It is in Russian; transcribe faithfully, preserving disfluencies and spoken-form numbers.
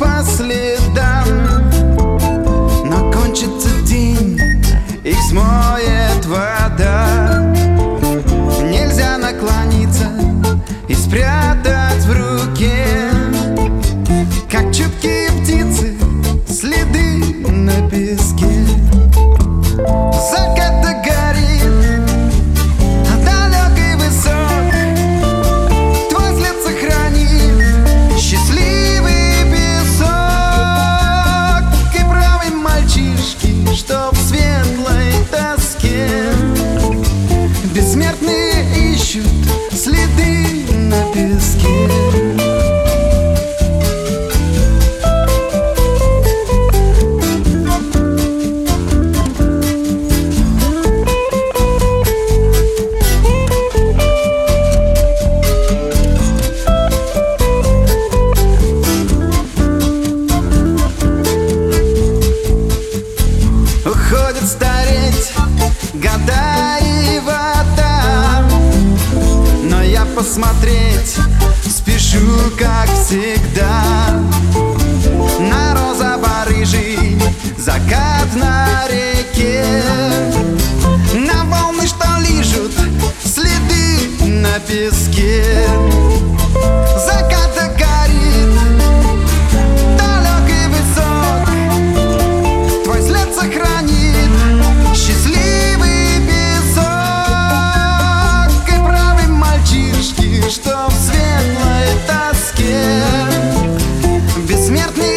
по следам. Но кончится день, их смоет вода. Нельзя наклониться и спрятать в руке, как чуткие птицы, следы на песке. Закат горит, а далек и высок, твой след сохранит счастливый песок. И правый мальчишки, что в светлой тоске, бессмертные ищут следы на песке. Уходит стареть года и вода, но я посмотреть спешу, как всегда, на розово-рыжий закат на реке, на волны, что лижут следы на песке. Закат горит, далек и высок, твой след сохранит счастливый песок. И правый мальчишки, что в светлой тоске, бессмертный